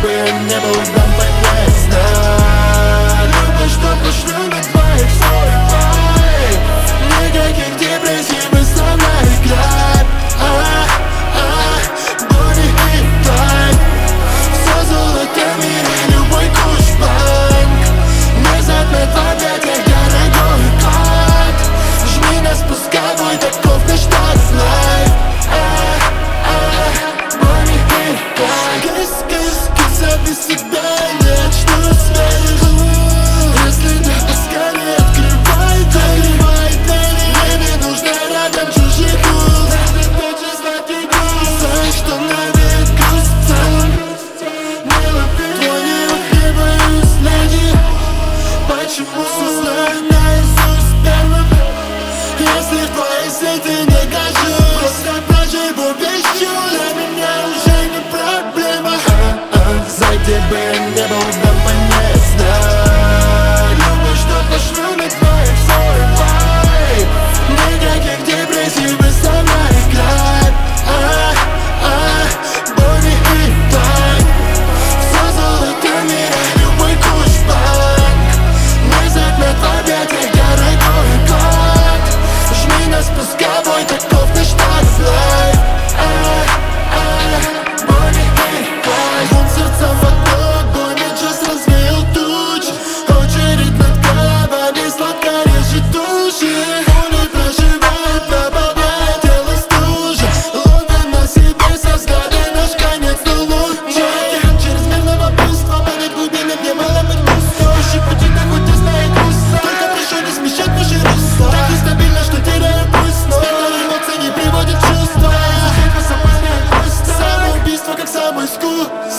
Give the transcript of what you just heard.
бы я не был, дам понять знак. Любишь, что пошлю на твоих свой. Никаких депрессий, мы со мной играть. Боли и тайм. Все золото в мире, любой куш-банк. Внезапно в объятиях дорогой кот. Жми на спусковой, таков наш лайф. Боли и тайм. Кис, зови себя, я начну сверху. Если не поскорее, открывай двери. Мне не нужно рядом чужих уст. Знаешь, что навек грустно. Твой не боюсь, леди. Почему знаю наизусть первым? Если в твоей сети не кажусь, просто проживу без чувств. Для меня уже не проблема. За тебя не был, дам понять знак. Любишь, что пошлю на твоих свой. Никаких депрессий, мы со мной играть. Боли и тайм. Все золото в мире, любой куш-банк. Внезапно в объятиях дорогой кот. Жми на спусковой, таков наш лайф. Боли и тайм. Двум сердцам в одно, бой джаз развеял тучи. Очередь над головами сладко режет души. Боли проживает, наполняет тело стужа. Ловим на себе со взгляда наш конец, но лучше. Чрезмерного буйства, понять глубины, где мало быть пусто. Ищи пути, так хоть и знает грустно. Только прошу не смещать наши русла. Так нестабильно, что теряю пульс. Спектр эмоций не приводит в чувства. Самоубийство, как самый искусство.